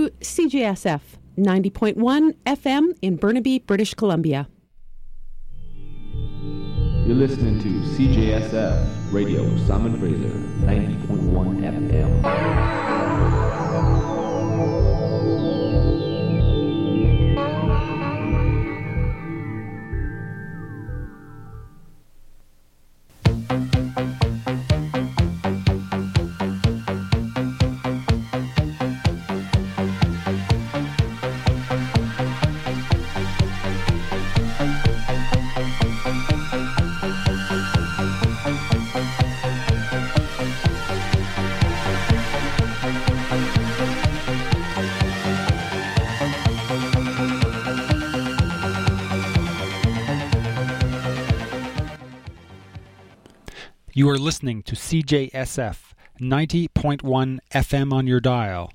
to CJSF 90.1 FM in Burnaby, British Columbia. You're listening to CJSF Radio Simon Fraser 90.1 FM. You are listening to CJSF 90.1 FM on your dial,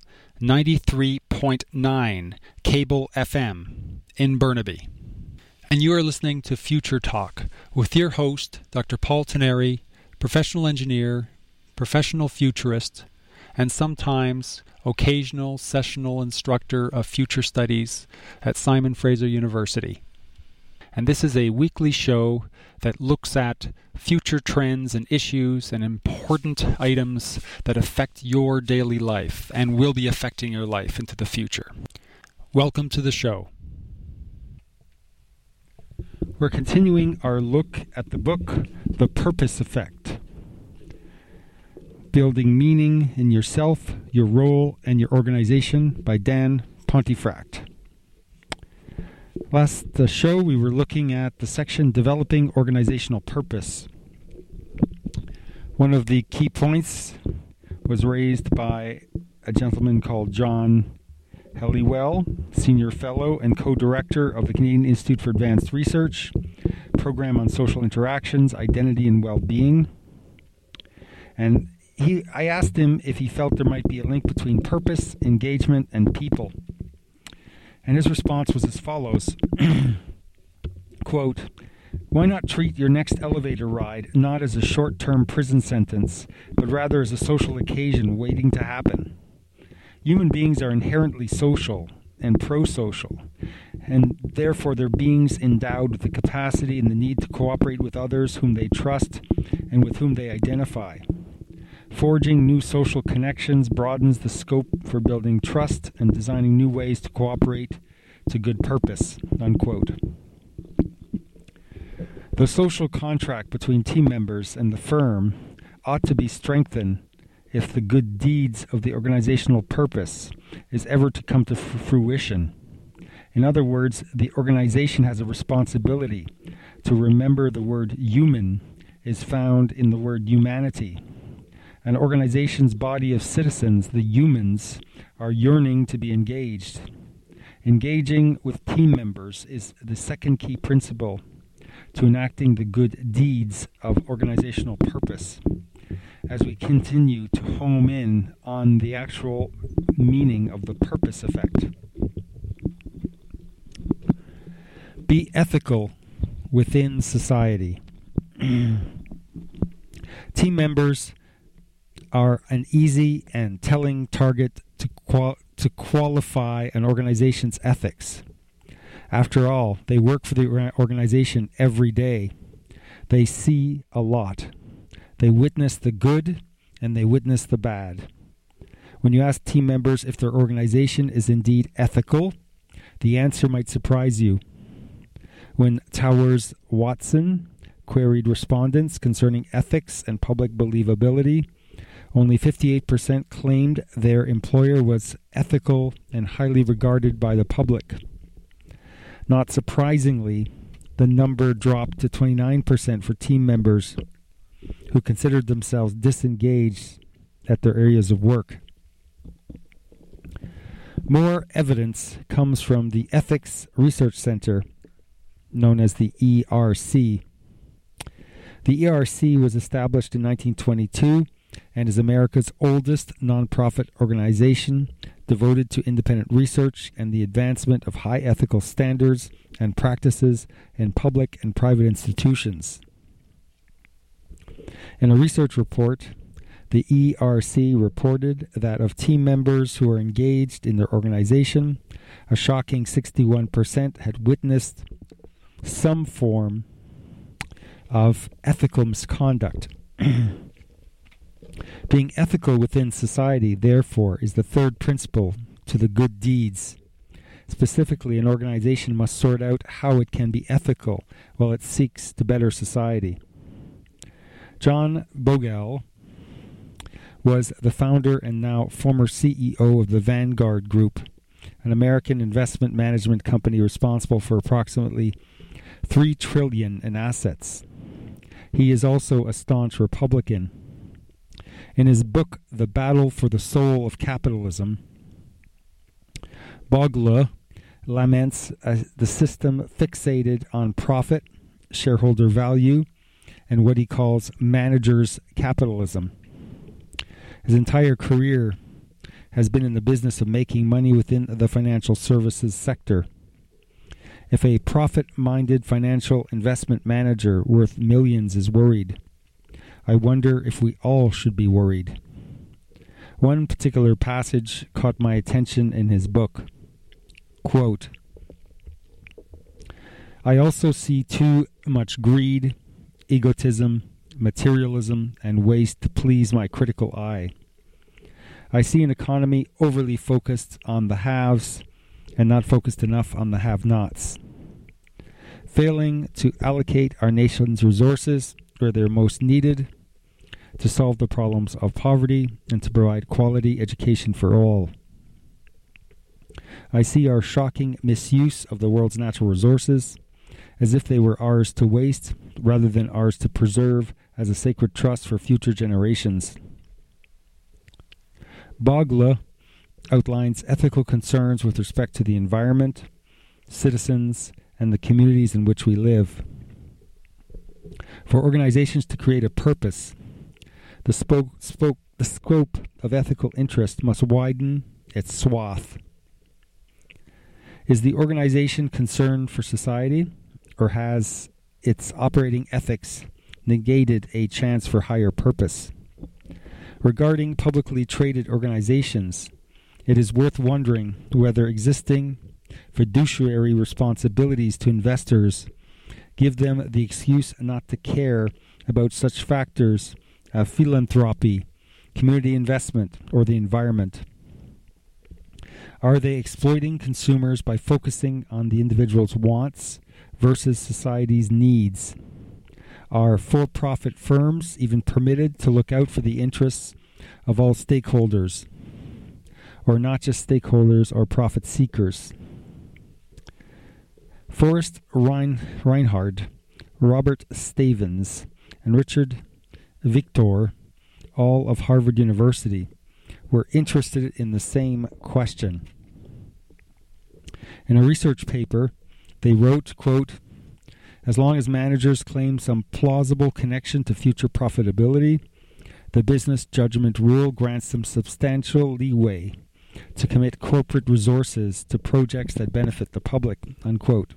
93.9 cable FM in Burnaby. And you are listening to Future Talk with your host, Dr. Paul Teneri, professional engineer, professional futurist, and sometimes occasional sessional instructor of future studies at Simon Fraser University. And this is a weekly show that looks at future trends and issues and important items that affect your daily life and will be affecting your life into the future. Welcome to the show. We're continuing our look at the book, The Purpose Effect. Building Meaning in Yourself, Your Role, and Your Organization by Dan Pontefract. Last show, we were looking at the section Developing Organizational Purpose. One of the key points was raised by a gentleman called John Helliwell, Senior Fellow and Co-Director of the Canadian Institute for Advanced Research, Program on Social Interactions, Identity and Well-Being. And I asked him if he felt there might be a link between purpose, engagement, and people. And his response was as follows, quote, "Why not treat your next elevator ride not as a short-term prison sentence, but rather as a social occasion waiting to happen? Human beings are inherently social and pro-social, and therefore they're beings endowed with the capacity and the need to cooperate with others whom they trust and with whom they identify. Forging new social connections broadens the scope for building trust and designing new ways to cooperate to good purpose," unquote. The social contract between team members and the firm ought to be strengthened if the good deeds of the organizational purpose is ever to come to fruition. In other words, the organization has a responsibility to remember the word human is found in the word humanity. An organization's body of citizens, the humans, are yearning to be engaged. Engaging with team members is the second key principle to enacting the good deeds of organizational purpose. As we continue to home in on the actual meaning of the purpose effect. Be ethical within society. Team members are an easy and telling target to qualify an organization's ethics. After all, they work for the organization every day. They see a lot. They witness the good and they witness the bad. When you ask team members if their organization is indeed ethical, the answer might surprise you. When Towers Watson queried respondents concerning ethics and public believability, only 58% claimed their employer was ethical and highly regarded by the public. Not surprisingly, the number dropped to 29% for team members who considered themselves disengaged at their areas of work. More evidence comes from the Ethics Research Center, known as the ERC. The ERC was established in 1922 and is America's oldest nonprofit organization devoted to independent research and the advancement of high ethical standards and practices in public and private institutions. In a research report, The ERC reported that of team members who are engaged in their organization, a shocking 61% had witnessed some form of ethical misconduct. Being ethical within society, therefore, is the third principle to the good deeds. Specifically, an organization must sort out how it can be ethical while it seeks to better society. John Bogle was the founder and now former CEO of the Vanguard Group, an American investment management company responsible for approximately $3 trillion in assets. He is also a staunch Republican. In his book, The Battle for the Soul of Capitalism, Bogle laments the system fixated on profit, shareholder value, and what he calls manager's capitalism. His entire career has been in the business of making money within the financial services sector. If a profit-minded financial investment manager worth millions is worried, I wonder if we all should be worried. One particular passage caught my attention in his book. Quote, I also see too much greed, egotism, materialism, and waste to please my critical eye. I see an economy overly focused on the haves and not focused enough on the have-nots, failing to allocate our nation's resources where they're most needed to solve the problems of poverty and to provide quality education for all. I see our shocking misuse of the world's natural resources as if they were ours to waste rather than ours to preserve as a sacred trust for future generations. Bogle outlines ethical concerns with respect to the environment, citizens, and the communities in which we live. For organizations to create a purpose, the scope of ethical interest must widen its swath. Is the organization concerned for society, or has its operating ethics negated a chance for higher purpose? Regarding publicly traded organizations, it is worth wondering whether existing fiduciary responsibilities to investors give them the excuse not to care about such factors as philanthropy, community investment, or the environment. Are they exploiting consumers by focusing on the individual's wants versus society's needs? Are for-profit firms even permitted to look out for the interests of all stakeholders, or not just stakeholders or profit seekers? Forrest Reinhard, Robert Stavins, and Richard Victor, all of Harvard University, were interested in the same question. In a research paper, they wrote, quote, as long as managers claim some plausible connection to future profitability, the business judgment rule grants them substantial leeway to commit corporate resources to projects that benefit the public, unquote.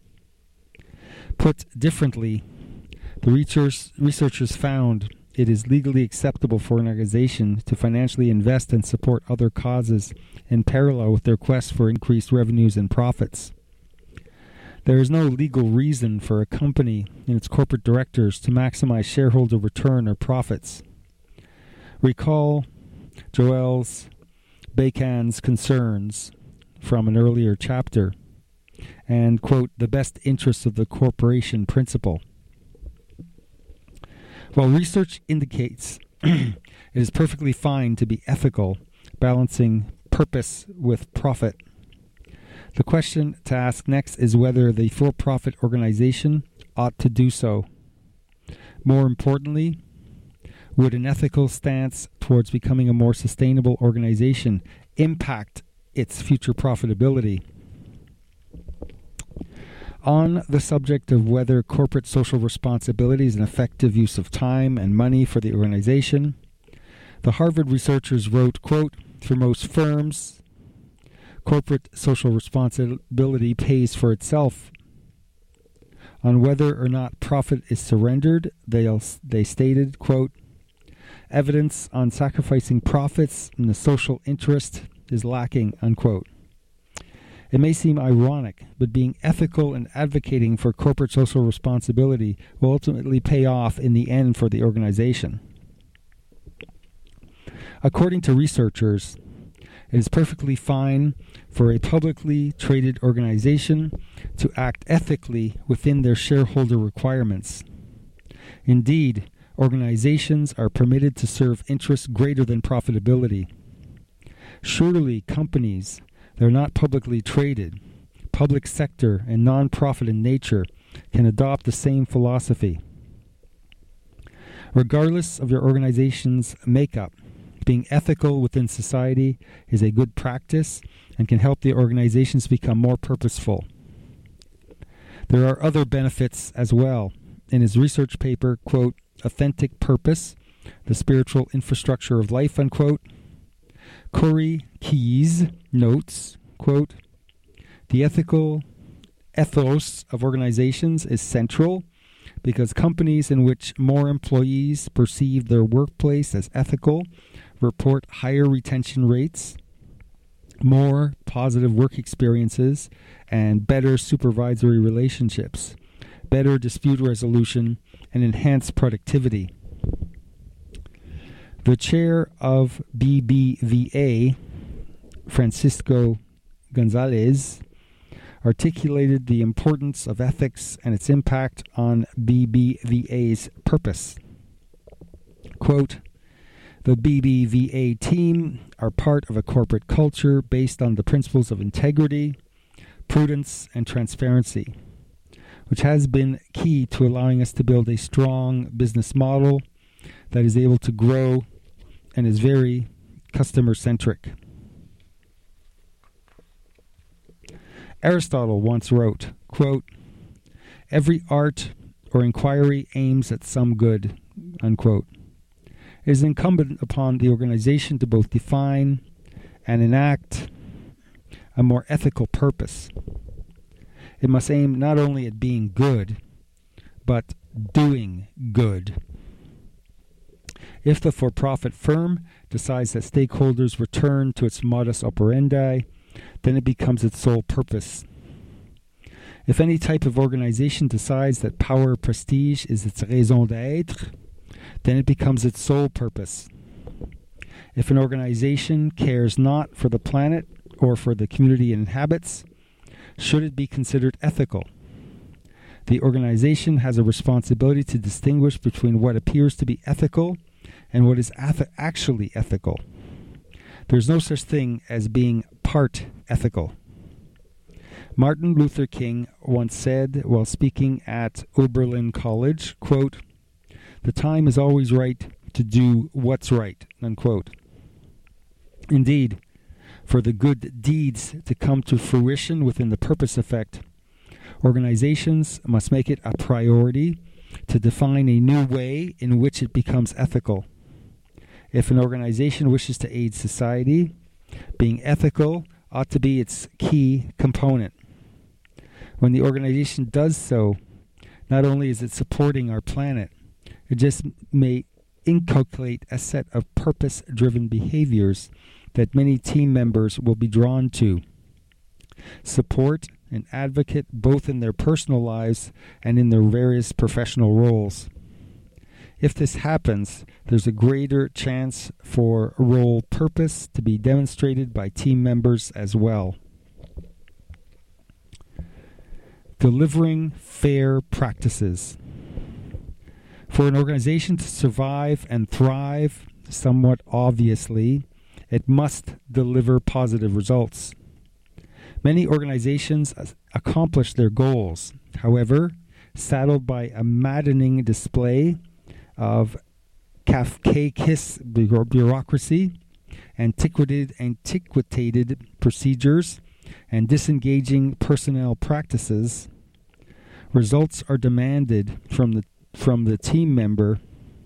Put differently, the researchers found it is legally acceptable for an organization to financially invest and support other causes in parallel with their quest for increased revenues and profits. There is no legal reason for a company and its corporate directors to maximize shareholder return or profits. Recall Joël Bacon's concerns from an earlier chapter and, quote, the best interests of the corporation principle. While research indicates it is perfectly fine to be ethical, balancing purpose with profit, the question to ask next is whether the for-profit organization ought to do so. More importantly, would an ethical stance towards becoming a more sustainable organization impact its future profitability? On the subject of whether corporate social responsibility is an effective use of time and money for the organization, the Harvard researchers wrote, quote, for most firms, corporate social responsibility pays for itself. On whether or not profit is surrendered, they stated, quote, Evidence on sacrificing profits in the social interest is lacking, unquote. It may seem ironic, but being ethical and advocating for corporate social responsibility will ultimately pay off in the end for the organization. According to researchers, it is perfectly fine for a publicly traded organization to act ethically within their shareholder requirements. Indeed, organizations are permitted to serve interests greater than profitability. Surely companies that are not publicly traded, public sector, and non-profit in nature can adopt the same philosophy. Regardless of your organization's makeup, being ethical within society is a good practice and can help the organizations become more purposeful. There are other benefits as well. In his research paper, quote, Authentic Purpose, the Spiritual Infrastructure of Life, unquote, Corey Keyes notes, quote, the ethical ethos of organizations is central because companies in which more employees perceive their workplace as ethical report higher retention rates, more positive work experiences, and better supervisory relationships, better dispute resolution, and enhanced productivity. The chair of BBVA, Francisco Gonzalez, articulated the importance of ethics and its impact on BBVA's purpose. Quote, the BBVA team are part of a corporate culture based on the principles of integrity, prudence, and transparency, which has been key to allowing us to build a strong business model that is able to grow and is very customer-centric. Aristotle once wrote, quote, every art or inquiry aims at some good, unquote. It is incumbent upon the organization to both define and enact a more ethical purpose. It must aim not only at being good, but doing good. If the for-profit firm decides that stakeholders return to its modus operandi, then it becomes its sole purpose. If any type of organization decides that power prestige is its raison d'être, then it becomes its sole purpose. If an organization cares not for the planet or for the community it inhabits, should it be considered ethical? The organization has a responsibility to distinguish between what appears to be ethical and what is actually ethical. There's no such thing as being part ethical. Martin Luther King once said while speaking at Oberlin College, quote, the time is always right to do what's right, unquote. Indeed, for the good deeds to come to fruition within the purpose effect, organizations must make it a priority to define a new way in which it becomes ethical. If an organization wishes to aid society, being ethical ought to be its key component. When the organization does so, not only is it supporting our planet, it just may inculcate a set of purpose-driven behaviors that many team members will be drawn to. Support and advocate both in their personal lives and in their various professional roles. If this happens, there's a greater chance for role purpose to be demonstrated by team members as well. Delivering fair practices. For an organization to survive and thrive, somewhat obviously, it must deliver positive results. Many organizations accomplish their goals, however, saddled by a maddening display of Kafkaesque bureaucracy, antiquated procedures, and disengaging personnel practices. Results are demanded from the team member,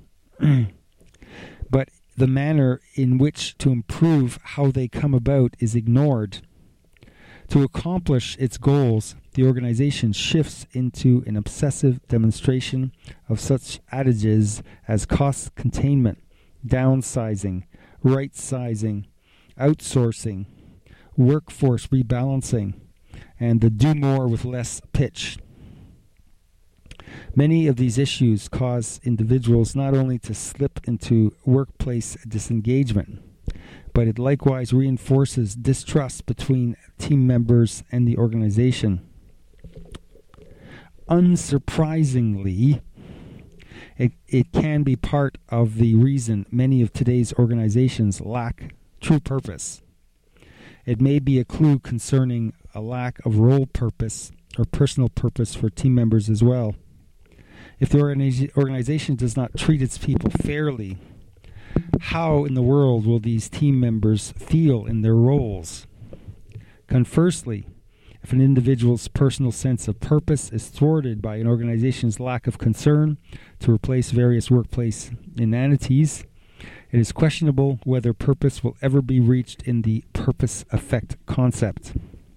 but the manner in which to improve how they come about is ignored. To accomplish its goals, the organization shifts into an obsessive demonstration of such adages as cost containment, downsizing, right-sizing, outsourcing, workforce rebalancing, and the do more with less pitch. Many of these issues cause individuals not only to slip into workplace disengagement, but it likewise reinforces distrust between team members and the organization. Unsurprisingly, it can be part of the reason many of today's organizations lack true purpose. It may be a clue concerning a lack of role purpose or personal purpose for team members as well. If the organization does not treat its people fairly, how in the world will these team members feel in their roles? Conversely, if an individual's personal sense of purpose is thwarted by an organization's lack of concern to replace various workplace inanities, it is questionable whether purpose will ever be reached in the purpose-effect concept.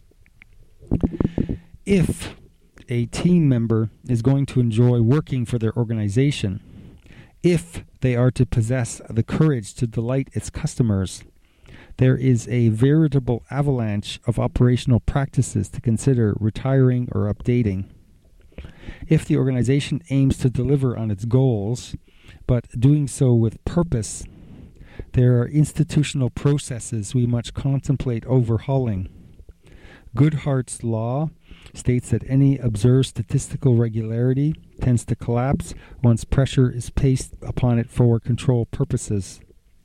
If a team member is going to enjoy working for their organization, if they are to possess the courage to delight its customers, there is a veritable avalanche of operational practices to consider retiring or updating. If the organization aims to deliver on its goals, but doing so with purpose, there are institutional processes we must contemplate overhauling. Goodhart's law states that any observed statistical regularity tends to collapse once pressure is placed upon it for control purposes.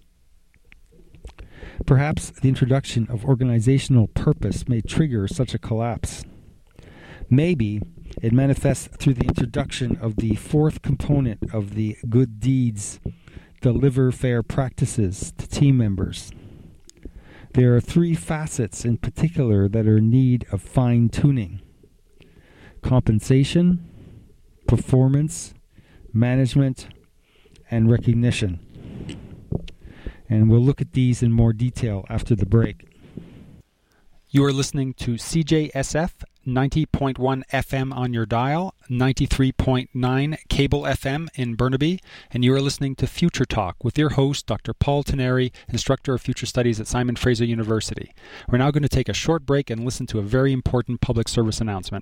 Perhaps the introduction of organizational purpose may trigger such a collapse. Maybe it manifests through the introduction of the fourth component of the good deeds, deliver fair practices to team members. There are three facets in particular that are in need of fine-tuning: compensation, performance, management, and recognition. And we'll look at these in more detail after the break. You are listening to CJSF 90.1 FM on your dial, 93.9 cable FM in Burnaby, and you are listening to Future Talk with your host, Dr. Paul Teneri, Instructor of Future Studies at Simon Fraser University. We're now going to take a short break and listen to a very important public service announcement.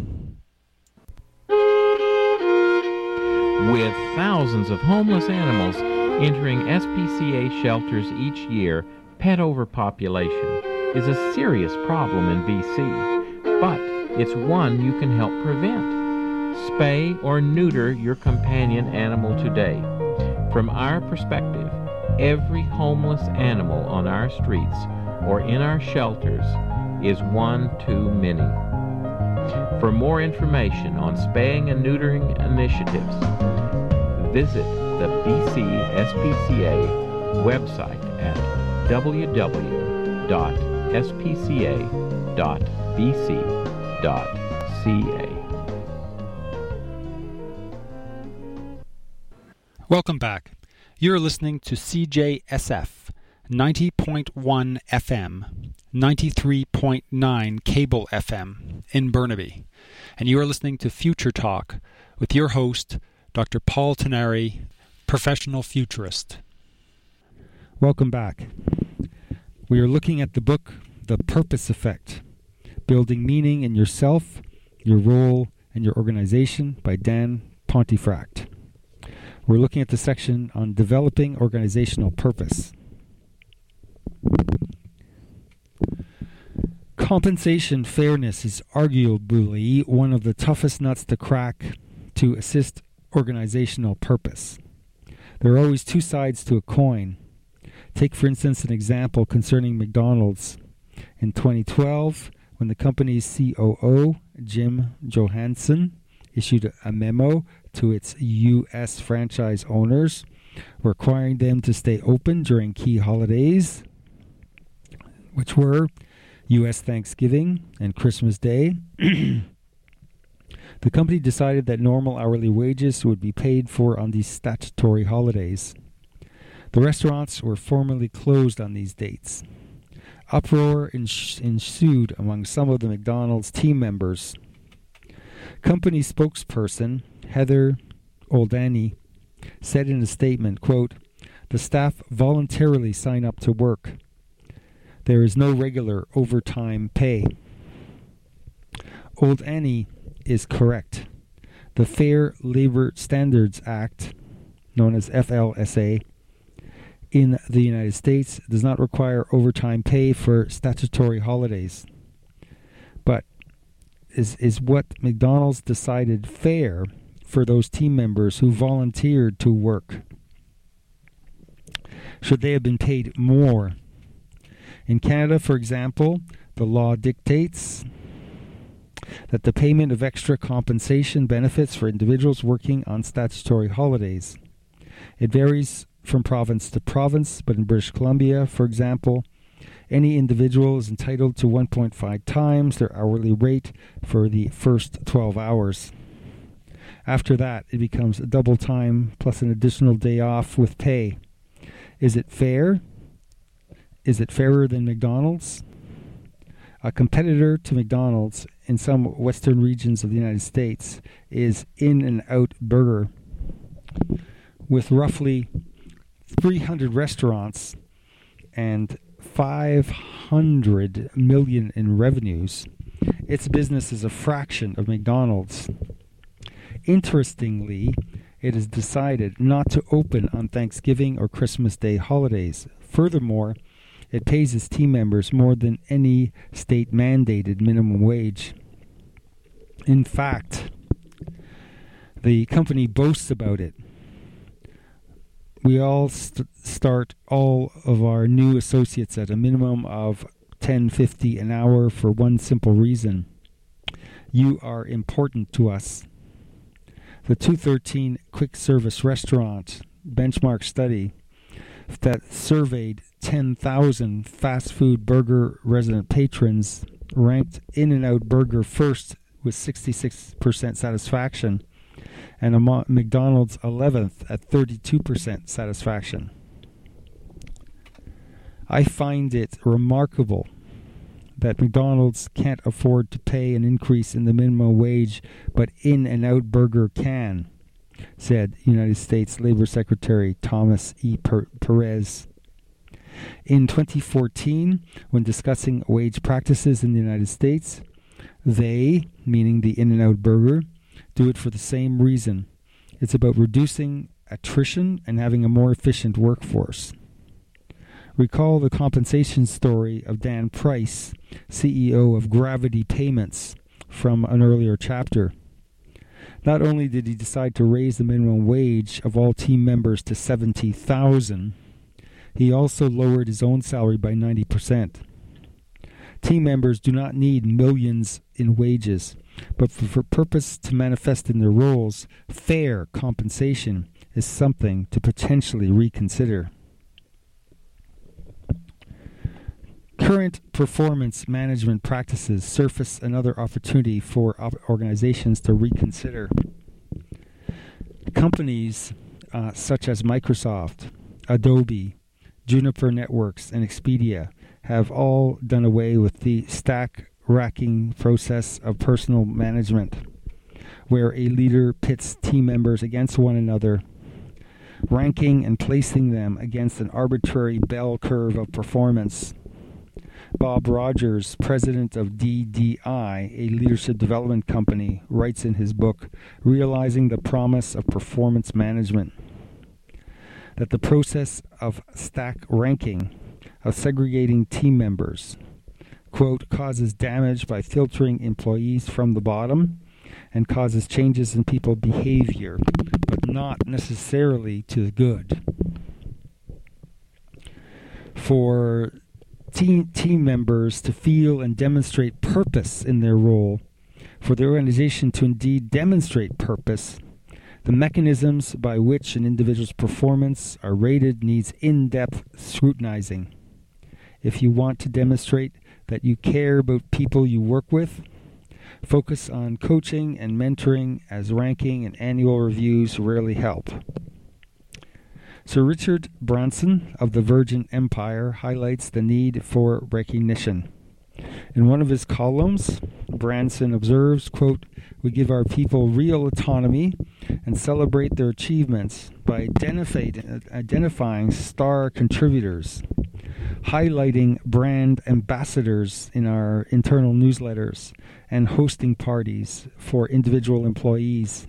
With thousands of homeless animals entering SPCA shelters each year, pet overpopulation is a serious problem in BC, but it's one you can help prevent. Spay or neuter your companion animal today. From our perspective, every homeless animal on our streets or in our shelters is one too many. For more information on spaying and neutering initiatives, visit the BC SPCA website at www.spca.bc.ca. Welcome back. You're listening to CJSF 90.1 FM, 93.9 cable FM in Burnaby. And you are listening to Future Talk with your host, Dr. Paul Teneri, professional futurist. Welcome back. We are looking at the book, The Purpose Effect, Building Meaning in Yourself, Your Role, and Your Organization by Dan Pontefract. We're looking at the section on developing organizational purpose. Compensation fairness is arguably one of the toughest nuts to crack to assist organizational purpose. There are always two sides to a coin. Take, for instance, an example concerning McDonald's. In 2012, when the company's COO, Jim Johansson, issued a memo to its U.S. franchise owners requiring them to stay open during key holidays, which were U.S. Thanksgiving and Christmas Day, the company decided that normal hourly wages would be paid for on these statutory holidays. The restaurants were formally closed on these dates. Uproar ensued among some of the McDonald's team members. Company spokesperson Heather Oldani said in a statement, quote, The staff voluntarily sign up to work. There is no regular overtime pay. Old Annie is correct. The Fair Labor Standards Act, known as FLSA, in the United States does not require overtime pay for statutory holidays, but is what McDonald's decided fair for those team members who volunteered to work. Should they have been paid more? In Canada, for example, the law dictates that the payment of extra compensation benefits for individuals working on statutory holidays. It varies from province to province, but in British Columbia, for example, any individual is entitled to 1.5 times their hourly rate for the first 12 hours. After that, it becomes double time plus an additional day off with pay. Is it fair? Is it fairer than McDonald's? A competitor to McDonald's in some western regions of the United States is In-N-Out Burger. With roughly 300 restaurants and 500 million in revenues, its business is a fraction of McDonald's. Interestingly, it has decided not to open on Thanksgiving or Christmas Day holidays. Furthermore, it pays its team members more than any state-mandated minimum wage. In fact, the company boasts about it. We all start all of our new associates at a minimum of $10.50 an hour for one simple reason. You are important to us. The 213 quick service restaurant benchmark study that surveyed 10,000 fast food burger resident patrons ranked In-N-Out Burger first with 66% satisfaction, and McDonald's 11th at 32% satisfaction. I find it remarkable that McDonald's can't afford to pay an increase in the minimum wage, but In-N-Out Burger can, said United States Labor Secretary Thomas E. Perez. In 2014, when discussing wage practices in the United States, they, meaning the In-N-Out Burger, do it for the same reason. It's about reducing attrition and having a more efficient workforce. Recall the compensation story of Dan Price, CEO of Gravity Payments, from an earlier chapter. Not only did he decide to raise the minimum wage of all team members to $70,000, he also lowered his own salary by 90%. Team members do not need millions in wages, but for purpose to manifest in their roles, fair compensation is something to potentially reconsider. Current performance management practices surface another opportunity for organizations to reconsider. Companies such as Microsoft, Adobe, Juniper Networks, and Expedia have all done away with the stack-racking process of personal management, where a leader pits team members against one another, ranking and placing them against an arbitrary bell curve of performance. Bob Rogers, president of DDI, a leadership development company, writes in his book, Realizing the Promise of Performance Management, that the process of stack ranking, of segregating team members, quote, causes damage by filtering employees from the bottom and causes changes in people's behavior, but not necessarily to the good. For team members to feel and demonstrate purpose in their role, for the organization to indeed demonstrate purpose, the mechanisms by which an individual's performance are rated needs in-depth scrutinizing. If you want to demonstrate that you care about people you work with, focus on coaching and mentoring, as ranking and annual reviews rarely help. Sir Richard Branson of the Virgin Empire highlights the need for recognition. In one of his columns, Branson observes, quote, we give our people real autonomy and celebrate their achievements by identifying star contributors, highlighting brand ambassadors in our internal newsletters, and hosting parties for individual employees.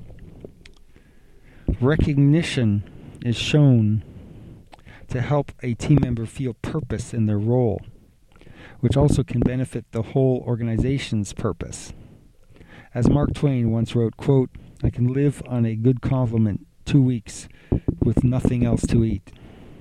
Recognition is shown to help a team member feel purpose in their role, which also can benefit the whole organization's purpose. As Mark Twain once wrote, quote, "I can live on a good compliment 2 weeks with nothing else to eat."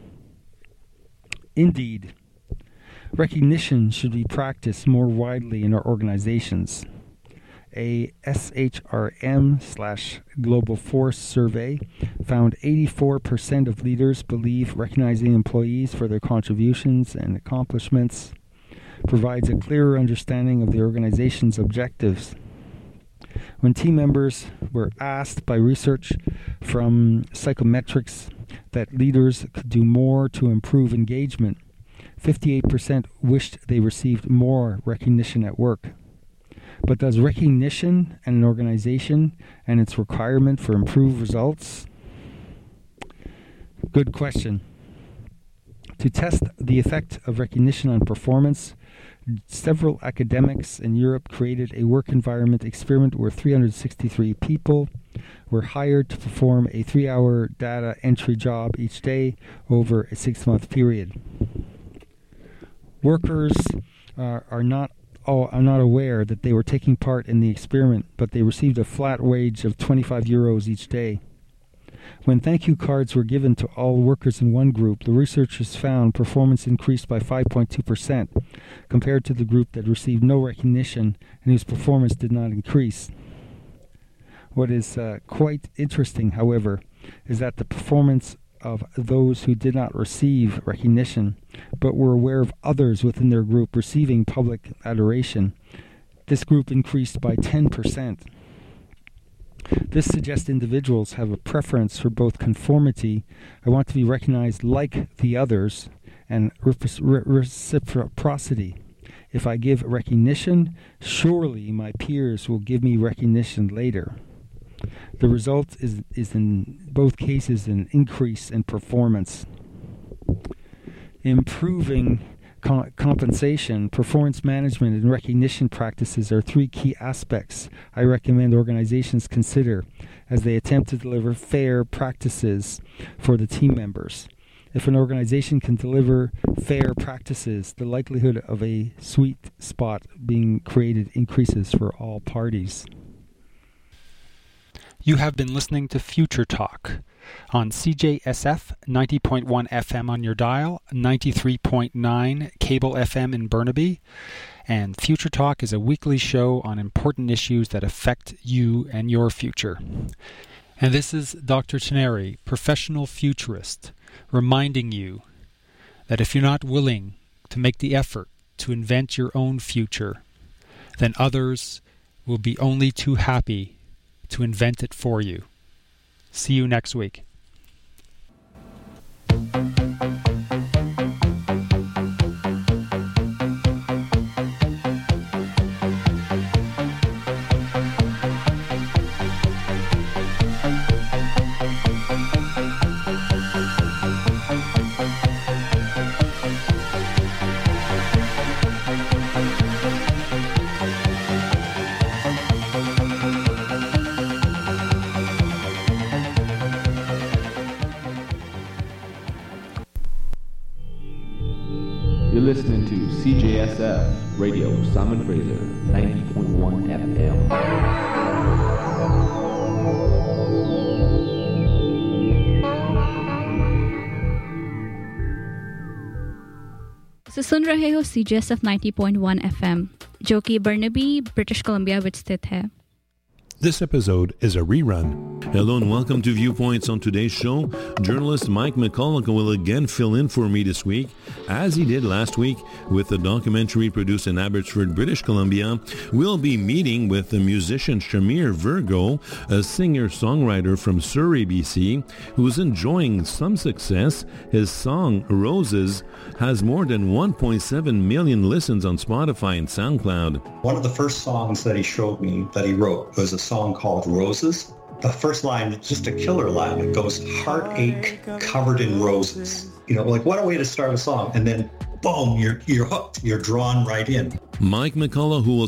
Indeed, recognition should be practiced more widely in our organizations. A SHRM/Global Force survey found 84% of leaders believe recognizing employees for their contributions and accomplishments provides a clearer understanding of the organization's objectives. When team members were asked by research from Psychometrics that leaders could do more to improve engagement, 58% wished they received more recognition at work. But does recognition and an organization and its requirement for improved results? Good question. To test the effect of recognition on performance, several academics in Europe created a work environment experiment where 363 people were hired to perform a 3-hour data entry job each day over a 6-month period. Workers are not aware that they were taking part in the experiment, but they received a flat wage of 25 euros each day. When thank you cards were given to all workers in one group, the researchers found performance increased by 5.2% compared to the group that received no recognition and whose performance did not increase. What is quite interesting, however, is that the performance of those who did not receive recognition but were aware of others within their group receiving public adoration, this group increased by 10%. This suggests individuals have a preference for both conformity, I want to be recognized like the others, and reciprocity. If I give recognition, surely my peers will give me recognition later. The result is in both cases an increase in performance. Improving compensation, performance management, and recognition practices are 3 key aspects I recommend organizations consider as they attempt to deliver fair practices for the team members. If an organization can deliver fair practices, the likelihood of a sweet spot being created increases for all parties. You have been listening to Future Talk on CJSF 90.1 FM on your dial, 93.9 cable FM in Burnaby, and Future Talk is a weekly show on important issues that affect you and your future. And this is Dr. Teneri, professional futurist, reminding you that if you're not willing to make the effort to invent your own future, then others will be only too happy to invent it for you. See you next week. You're listening to CJSF Radio, Simon Fraser, 90.1 FM. तो सुन रहे हो CJSF 90.1 FM, जो कि Burnaby, British Columbia में स्थित है. This episode is a rerun. Hello and welcome to Viewpoints. On today's show, journalist Mike McCulloch will again fill in for me this week, as he did last week with a documentary produced in Abbotsford, British Columbia. We'll be meeting with the musician Shamir Virgo, a singer-songwriter from Surrey, BC, who's enjoying some success. His song, Roses, has more than 1.7 million listens on Spotify and SoundCloud. One of the first songs that he showed me that he wrote was a song called Roses. The first line is just a killer line. It goes, heartache covered in roses. You know, like what a way to start a song. And then boom, you're hooked. You're drawn right in. Mike McCullough, who will